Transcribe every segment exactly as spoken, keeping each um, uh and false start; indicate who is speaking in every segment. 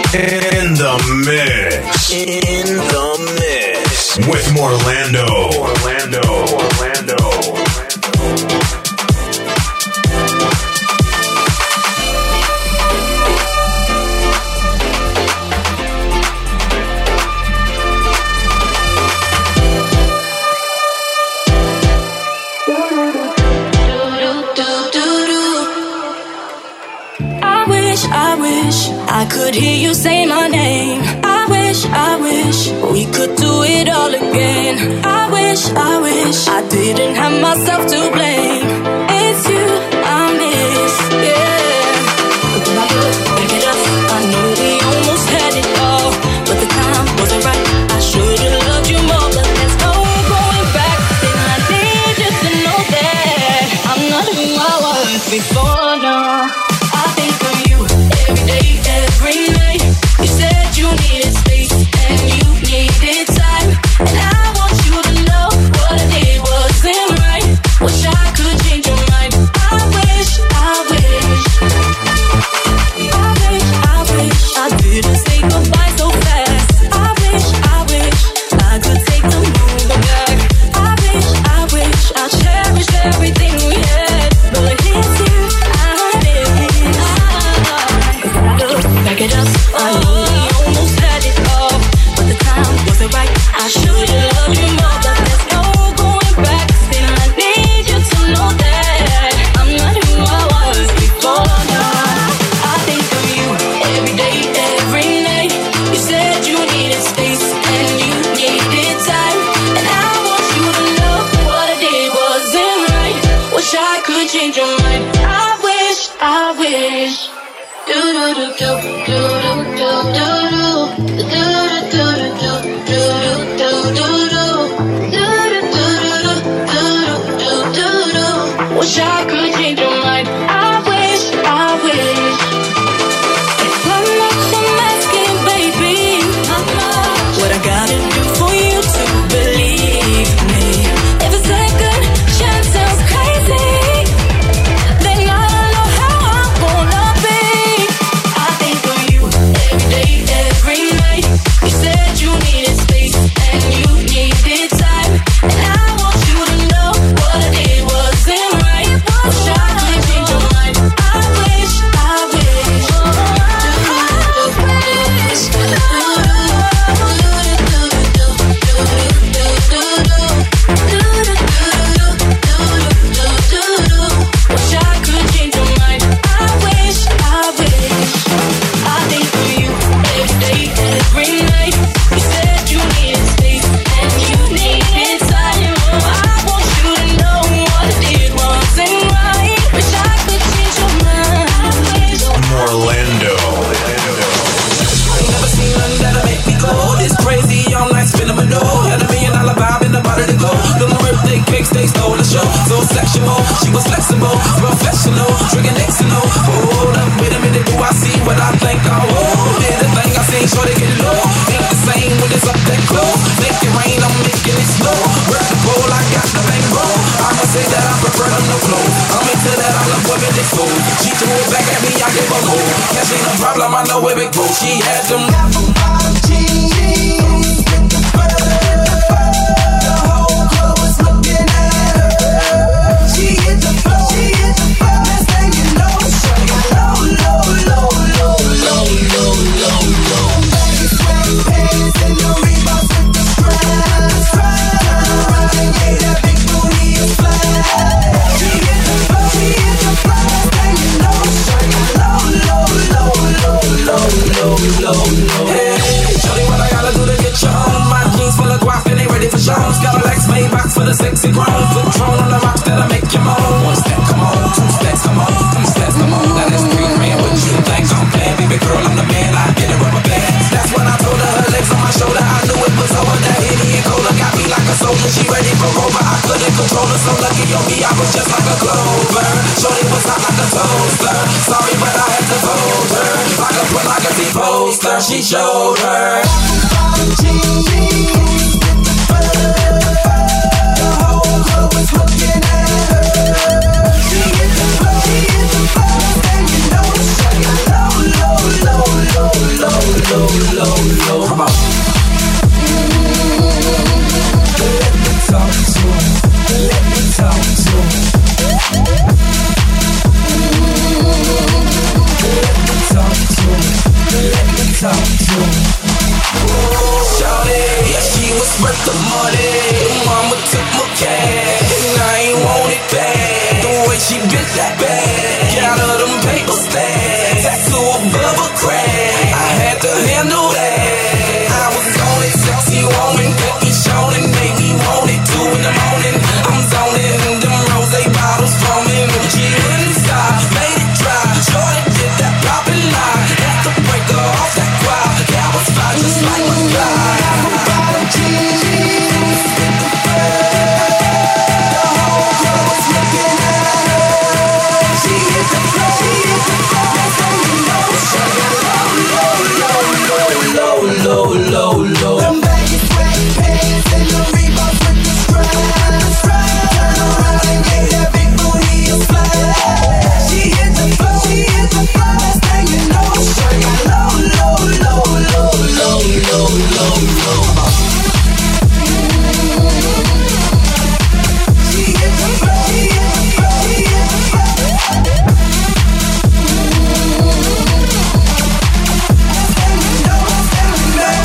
Speaker 1: In the mix. In the mix. With Morlando. Orlando. Orlando.
Speaker 2: I could hear you say my name. I wish, I wish we could do it all again. I wish, I wish I didn't have myself to blame. It's you I miss, yeah. But when I look back at us, I know we almost had it all, but the time wasn't right. I should've loved you more, but there's no going back. Then I need you to know that I'm not who I was before, no. I think of you every day, every night. You said you needed space and you needed time, and I want you to know what I did wasn't right. Wish I could change your mind. I wish, I wish I wish, I wish I didn't say goodbye so fast. I wish, I wish I could take the moment back. I wish, I wish I cherished everything we had, but it's you I miss. Back at us, I know we almost had it all, but the time wasn't right. I should've loved you more, but there's no going back. Still I need you to know that I'm not who I was before, no. I think of you every day, every night. You said you needed space and you needed time, and I want you to know what I did wasn't right. Wish I could change your mind. I wish, I wish. Do do do do do do do do do do do do. Wish I could change your mind. I wish, I wish. How much I'm asking, baby? What I gotta do for you to believe me? If a second chance sounds crazy, then I don't know how I'm gonna be. I think of you every day, every night. You said you needed space and you needed time, and I want you to know what I did wasn't right. Wish I could change your mind. I wish, I wish. I wish. Wish I could change your mind. I wish, I wish. I think of you every day, every night. You said you needed space and you needed time. I want you to know what I did wasn't right. Wish I could change your mind. I wish.
Speaker 1: Orlando.
Speaker 3: Ain't never seen nothing that'll make me go this crazy all night phenomenal. Had a million dollar vibe in the body to go. Them birthday cakes, they stole the show. So sexual, she was flexible, professional, drinking Xano. Hold up, wait a minute, do I see what I think I will? Did the thing I seen, sure to get low. Ain't the same when it's up that close. Make it rain, I'm making it snow. Work the pole, I got the bankroll. I'ma say that I prefer them no clothes. I'm into that, I love women they fool. She threw it back at me, I give her more. Cash ain't a problem, I know where it goes. She had them apple bottom jeans with the fur. The whole club was looking at her. She hit the floor, she hit the floor. Next thing you know, shut it low, low, low, low, low, low, low, low. Baggy sweatpants and the Reeboks with the straps. Turn around and yeah, that big booty is flat. She hit the floor, she hit the floor. Next thing you know, shut it low, low, low, low, low, low, low, low. Hey, shorty, what I gotta do to get you home? My jeans full of guap and they ready for shows. Got a Lex Maybach for the sexy grown. Put Tron on the rocks that'll make you moan. One step, come on. Two steps, come on. Three steps, come on. Now that's three man. What you think I'm playing? Baby girl, I'm the man. I get a rubber band. That's when I told her her legs on my shoulder. I knew it was over. That Henny and Cola got me like a soldier. She ready for Rover. I couldn't control her. So lucky on me, I was just like a clover. Shorty was hot like a toaster. Sorry, but I had to fold her. Like a put like a T-poster. She showed her. Jeans with the fur. The whole club was looking at her. She hit the floor, she hit the floor. And you know, shut it low, low, low, low, low, the money. Mama took my cash, and I ain't want it back. The way she bit that bag, got her them paper stacks, tattoo above her crack. I had to handle that. I was on it, sexy woman, got me shown and made me want it. Two in the morning, I'm zoning, them rose bottles foaming. She wouldn't stop, made it dry. Shorty did that poppin' line, had to break her off that crowd. That was fine, just like my guy. Apple bottom jeans, hit the floor. The whole club was looking at her. She hit the floor, she hit the floor. Next thing you know, she got low, low, low, low, low, low, low. Them baggy sweatpants and the Reeboks with the straps. Turn around and gave that big booty a slap. She hit the floor, she hit the floor. Next thing you know, she got low, low, low, low, low, low, low, low. She hit the floor, she hit the floor, she hit the floor. Next thing you know, next thing you know.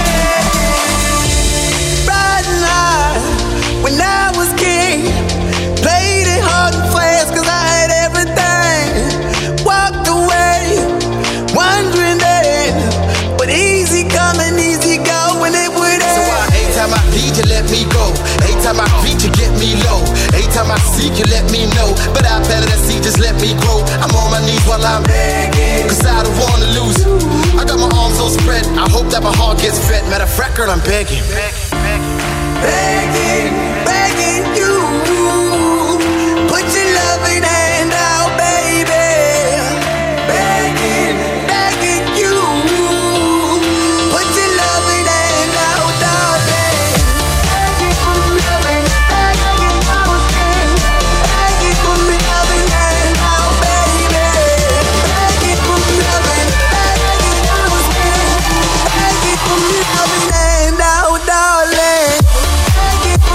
Speaker 3: Riding high when I was king, played it hard and fast 'cause I had everything. Walked away, wondering then, but easy coming, easy go when it would end.
Speaker 4: So why every time I need you, let me go. Every time I beat you, get me low. Every time I seek you, let me know. But I better than see, just let me grow. I'm on my knees while I'm begging, 'cause I don't wanna lose you. I got my arms so spread, I hope that my heart gets fed. Matter of fact, girl, I'm begging, begging, begging you. Put your loving hand out, baby. Begging, begging you. Put your loving hand out, darling. Begging for loving, begging for loving. Begging for loving hand out, baby. Begging for loving, begging for loving. Begging for loving hand out, darling. Begging for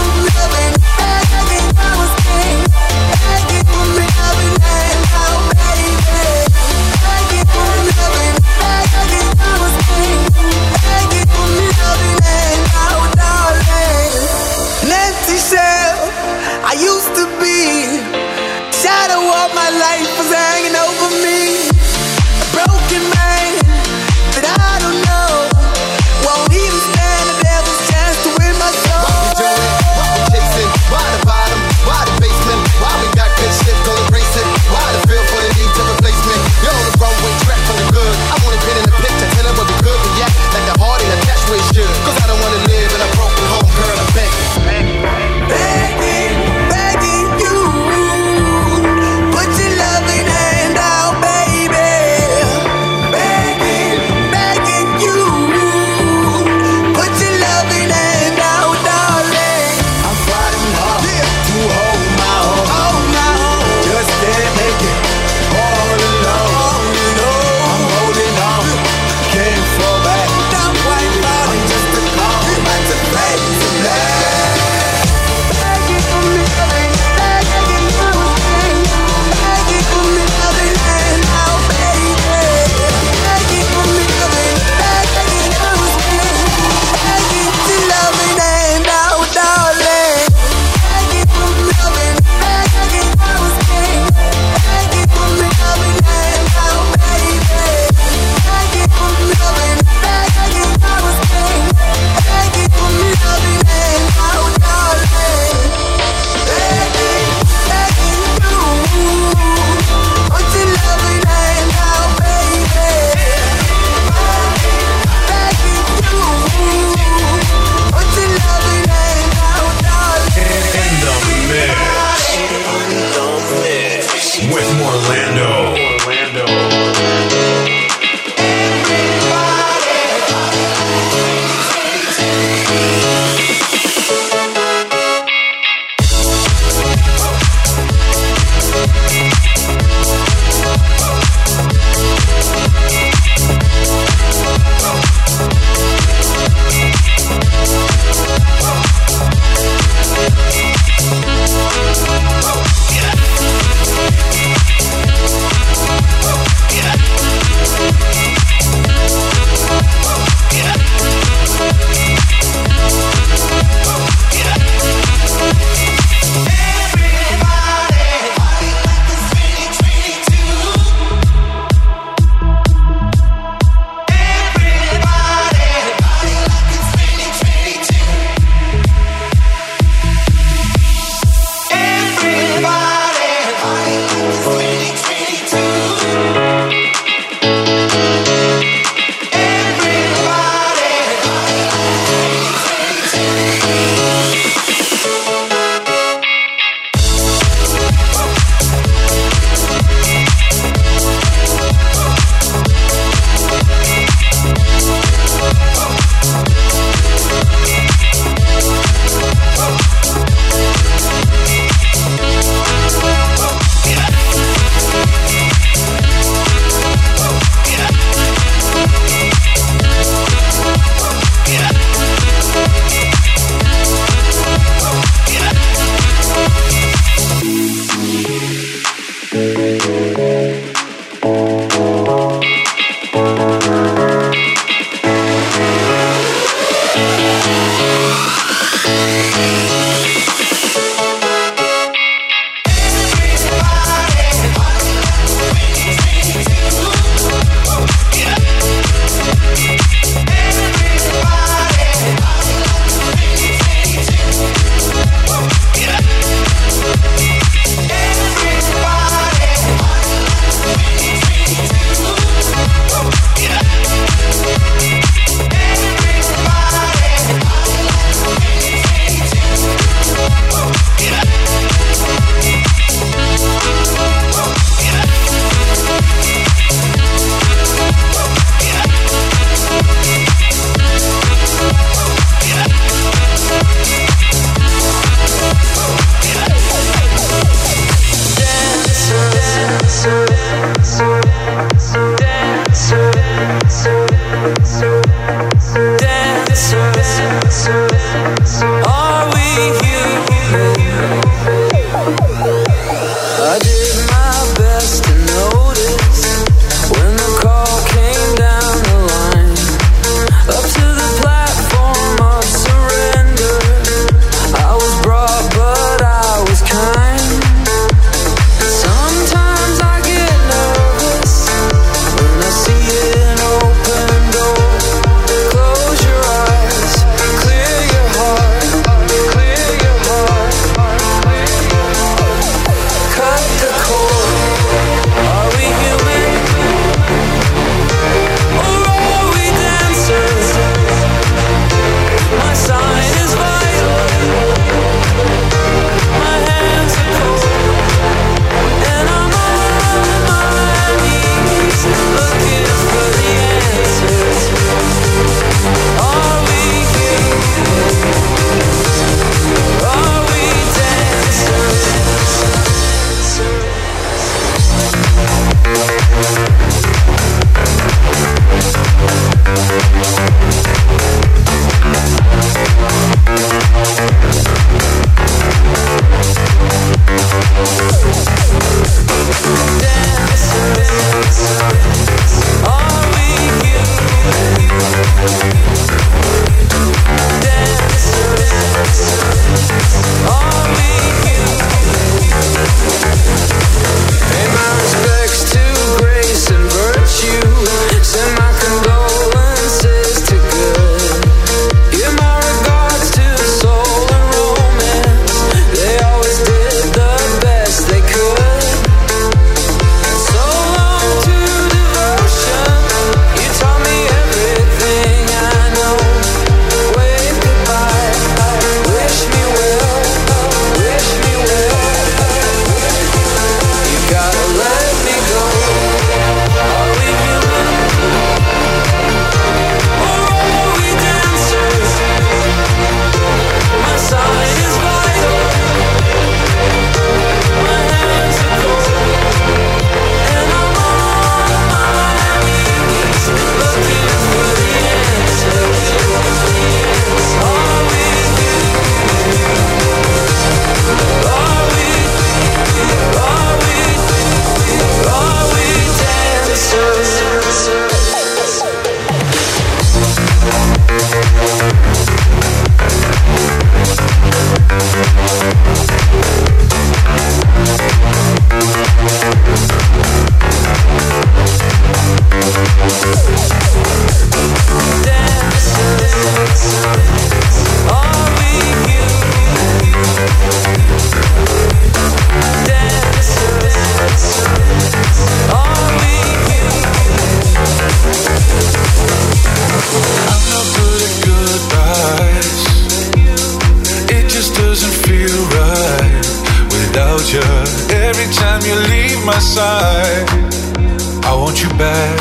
Speaker 5: back.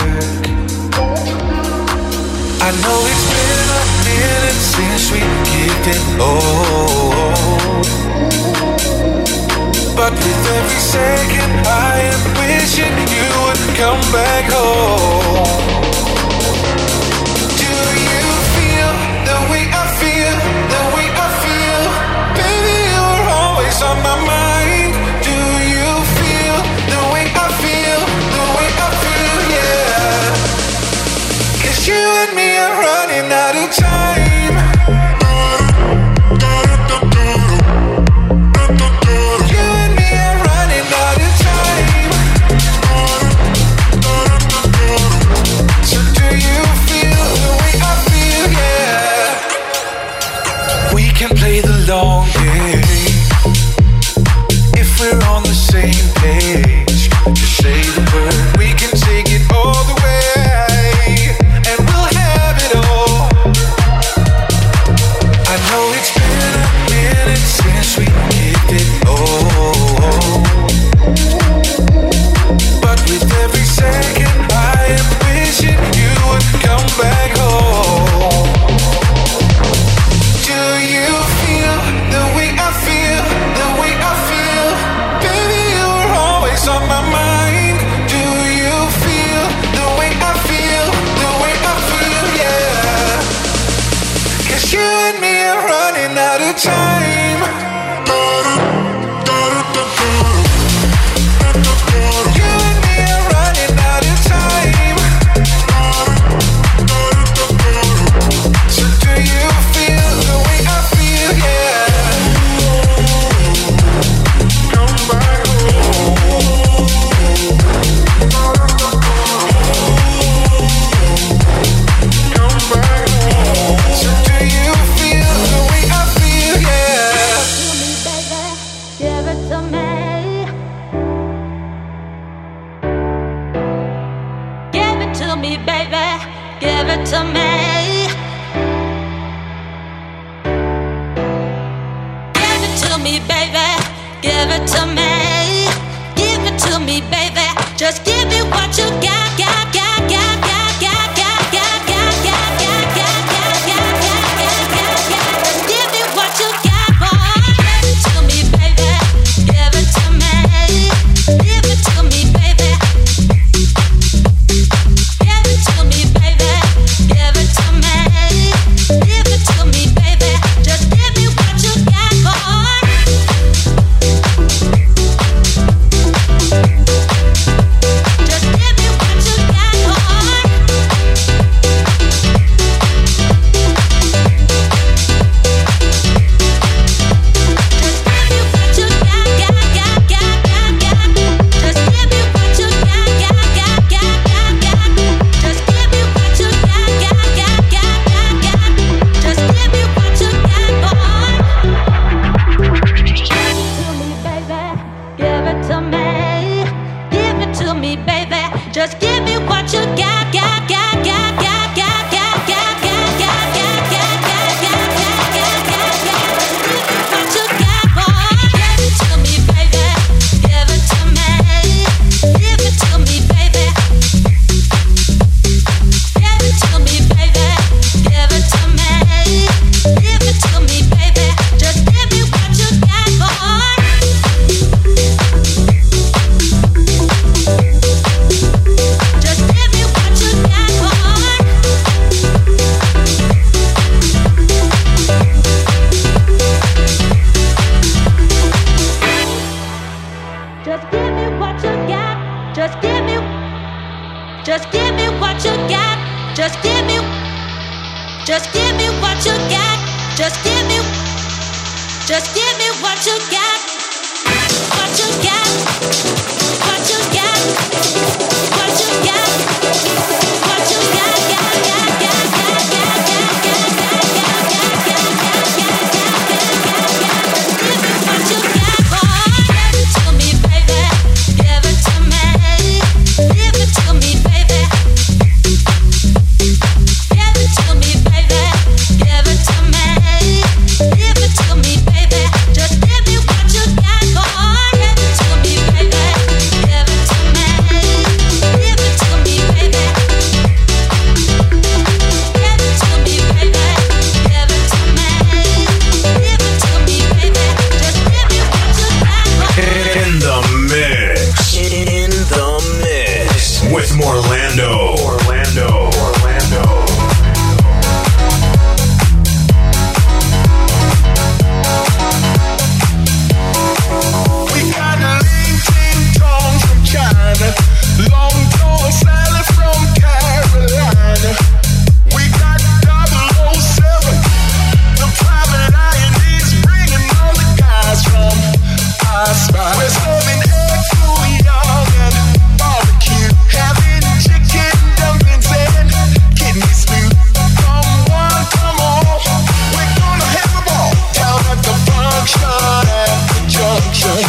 Speaker 5: I know it's been a minute since we kicked it off, but with every second I am wishing you would come back home. Do you feel the way I feel, the way I feel? Baby, you're always on my mind. Do you feel the way I feel, the way I feel, yeah? 'Cause you and me are running out of time. You and me are running out of time. So do you feel the way I feel, yeah? We can play the long game if we're on the same page. Just say the word, we can take it all the way, and we'll have it all. I know it's been a minute since we kicked it off, but with every second I am wishing you would come back home. Do you feel the way I feel, the way I feel? Baby, you're always on my mind. Do you feel the way I feel, the way I feel, yeah? 'Cause you and me are running out of time. You and me are running out of time. So do you feel the way I feel, yeah? Come back home. Come back home. So do you feel the way I feel, yeah?
Speaker 2: Give it to me. Give it to me, baby. Give it to me. Give it to me, baby. Give it to me. Give it to me, baby. Just give me what you got, got, got, got, got, got, got, got, got, got, got, got, got, got, got, got, got, got. Just give me what you got, boy. Give it to me, baby. Give it to me. Give it to me, baby. Give it to me, baby. Give it to me. Give it to me, baby. Just give me what you got, boy. Just give me what you got, boy. Just give me what you got, got, got, got, got, got. Just give me what you got, got, got, got, got, got. Just give me what you got, got, got, got, got, got. Just give me what you got, boy. Give it to me, baby. Give it to me. Give it to me, baby. Just give me what you got, got, got, got, got, got, got, got, got, got, got, got, got, got, got, got, got, got. Give me what you got, boy. Give it to me, baby. Give it to me. Give it to me, baby. Give it to me, baby. Give it to me. Give it to me, baby. Just give me what you got, boy. Just give me what you got, boy. Just give me what you got. Just give me. Just give me what you got. Just give me. Just give me what you got. Just give me. Just give me what you got. What you got. What you got. What you got. What you got. Got, got, got, got, got, got, got, got, got, got, got, got, got, got, got, got. Just give me what you got, boy. Give it to me, baby. Give it to me. Give it to me, baby. Give it to me, baby. Give it to me. Give it to me, baby. Just give me what you got, boy. Give it to me, baby. Give it to me.
Speaker 1: with Morlando. Orlando. Orlando.
Speaker 5: We got a lean ting tong from China, long tall salad from Carolina. We got double oh seven, the private Ionees bringing all the guys from our spot. We're serving egg fouillon and barbecue, having chicken dumplings and kidney stew. Come one, come on, we're gonna have a ball down at the function at the junction.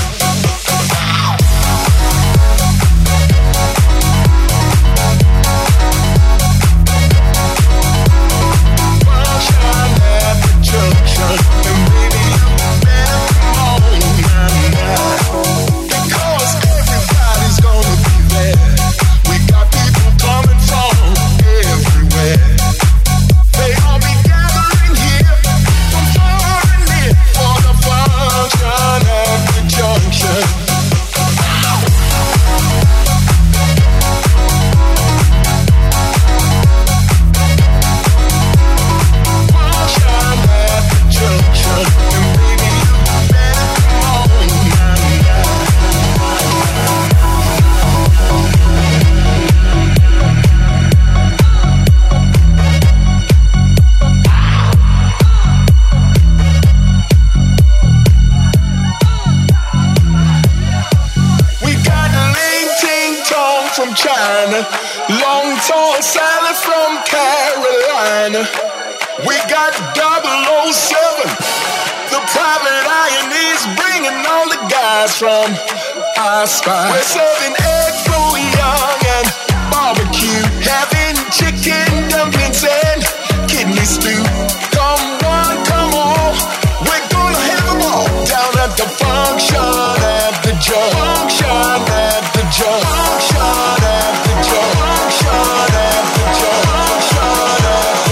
Speaker 5: Long tall salad from Carolina. We got double oh seven, the private Ionees bringing all the guys from our spot. We're serving egg fouillon and barbecue, having chicken dumplings and kidney stew. Come one, come on, we're gonna have a ball down at the function at the junction at the junction at the junction at the junction at the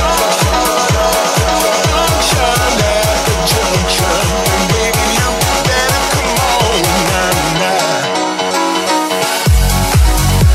Speaker 5: junction at the junction. And baby, you better come on now, now.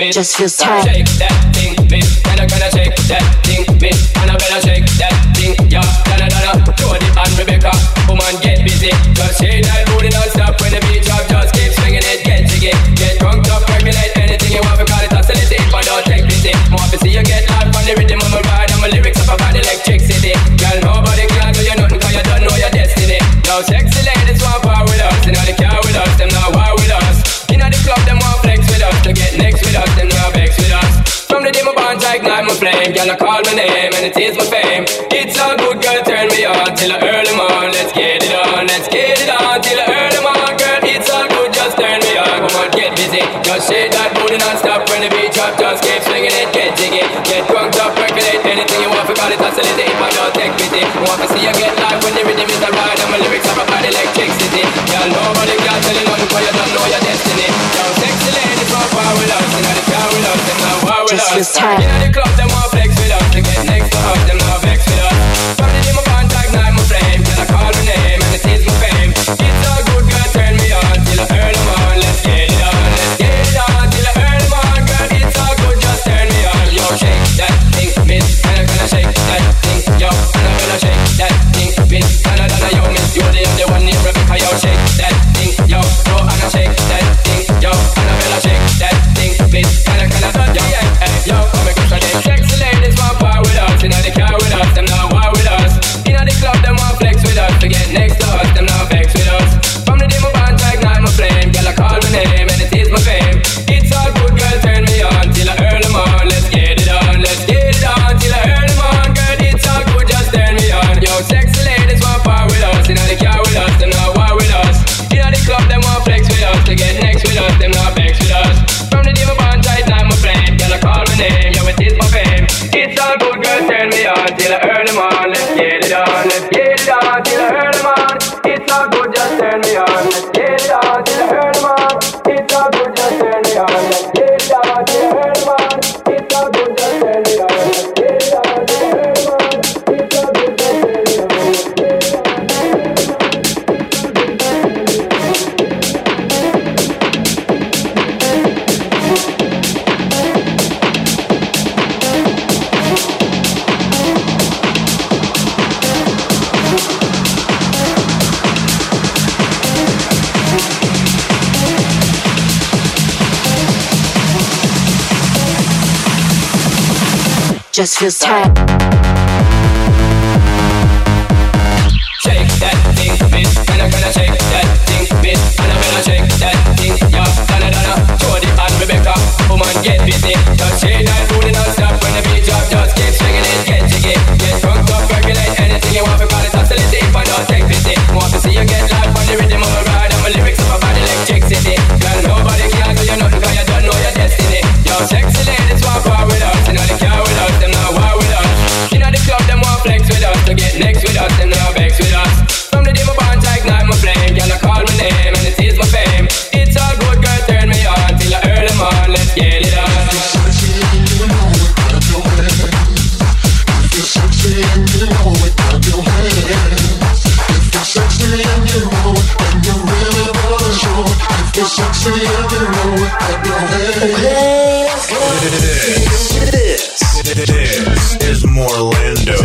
Speaker 3: miss.
Speaker 2: Just feels tight.
Speaker 3: Shake that thing, miss. Can I, can I shake that thing, miss? Annabella shake that thing, yeah. Donna, Donna, Jody and Rebecca, come on, get busy. Just shake that booty non-stop when the beat drop. Just keep swinging it, get jiggy. Get drunk up, percolate anything you want. We call it hostility, but don't take pity. More to see you get live on the rhythm of my ride. And my lyrics up about electricity. Girl, nobody can do you nothing, cause you don't know your destiny. Now sexy ladies want power with us. Inna the car with us, them not war with us. Inna the club, them want flex with us. To get next with us, them not vex with us. From the day my bond, I ignite my flame. Girl, I call my name and it is my fame. It's all good, girl, turn me on till the early morn. Let's get it on, let's get it on till the early morn. Girl, it's all good, just turn me on. Come on, get busy. Just shake that booty non-stop when the beat drop. Just keep swinging it, get jiggy. Get drunk up, percolate anything you want. We call it hostility, but don't take pity. Want to see you get live when the rhythm is a ride. And my lyrics are about electricity. Girl, nobody can tell you nothing, cause you don't know your destiny. Yo, sexy ladies want power with us. Inna the car with us, them not war with us.
Speaker 2: Just feels tight.
Speaker 3: Inna the club, them want flex with us. To get next to us, them not vex with us. From the day my bond, I ignite my flame. Girl, I call my name and it is my fame. It's all good, girl, turn me on till the early morn. Let's get it on, let's get it on till the early morn. Girl, it's all good, just turn me on. Yo, shake that thing, miss. Can I, can I shake that thing? Yo, can I, can I shake that thing, miss? Can I, can I, yo, miss? You're the only one named Rebecca. Yo, shake that thing, yo. Yo, can I shake that thing? Yo, can I, can I shake that thing, miss? Can I, can I, yo, yeah, hey, yo, come and go them sexy ladies want power with us. Inna the car with us, them not war with us. Inna the club, them want flex with us. To get next to us, them not vex with us. From the day my bond, I ignite my flame. Girl, I call my name and it is my fame. It's all good, girl, turn me on till the early morn. Let's get it on, let's get it on till the early morn. Girl, it's all good, just turn me on. Yo, sexy ladies want power with us. Inna the car with us, them not war with us. Inna the club, them want flex with us. To get next with us, them not vex with us. From the day my bond, I ignite my flame. Girl, I call my name, yo, it is my fame. It's all good, girl, turn me on till the early morn. Let's get it on, let's get it on till the early morn. It's all good, just turn me on. Let's get it on till the early morn. It's all good, just turn me on. Let's get it on till the early morn. It's all good, just turn me on. Let's get it on till the early morn. It's all good, just turn me on.
Speaker 2: Just feels tight.
Speaker 3: Shake that thing, miss. Can I, can I shake that thing, miss? Annabella shake that thing, yeah. Donna, Donna, Jody and Rebecca, come on, get busy. Just shake that booty non-stop when the beat drop. Just keep swinging it, get jiggy. Get drunk up, percolate anything you want. We call it hostility, but don't take pity. Want to see you get live on the rhythm of my ride. And my lyrics up about electricity. Girl, nobody can do you nothing, cause you don't know your destiny. Yo, sexy ladies want power with us. Inna the car with us, them not war with us. Inna the club, them want flex with us. To get next with us, them not vex with us. From the day my bond, I ignite my flame. Girl, I call my name and it is my fame. It's all good, girl, turn me on till the early morn. Let's get it on.
Speaker 1: This, this is Morlando.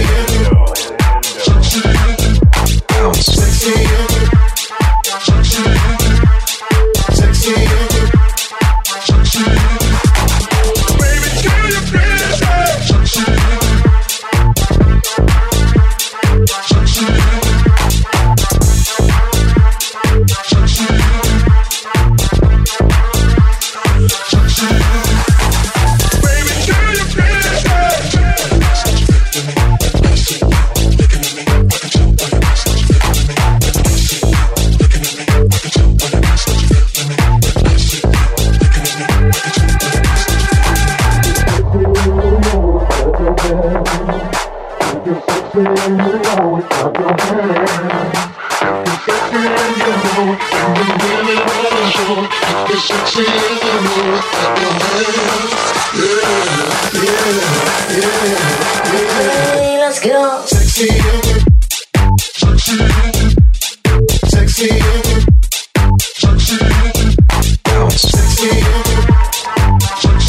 Speaker 2: Hey, let's go.
Speaker 4: Sexy, sexy, sexy, sexy, sexy.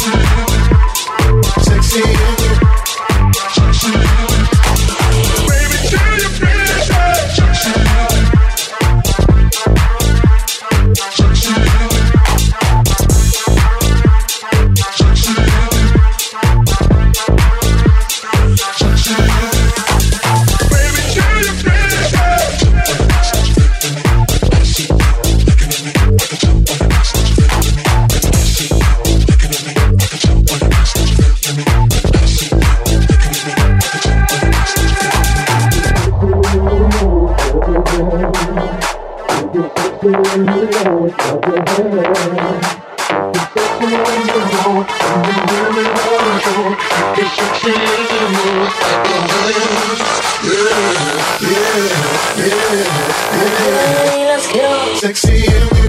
Speaker 4: Sexy in me.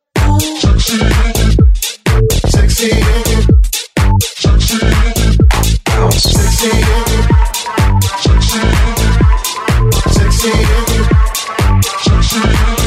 Speaker 4: Sexy in me. Sexy in me. Sexy in me. Sexy in me. Sexy in me. Sexy in me. Sexy in me.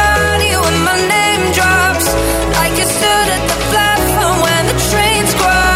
Speaker 2: Stood at the platform when the train squad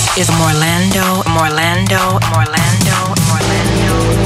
Speaker 6: is Morlando, Morlando, Morlando, Morlando.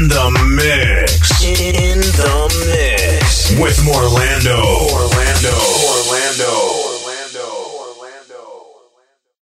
Speaker 1: In the mix. In the mix. With Morlando.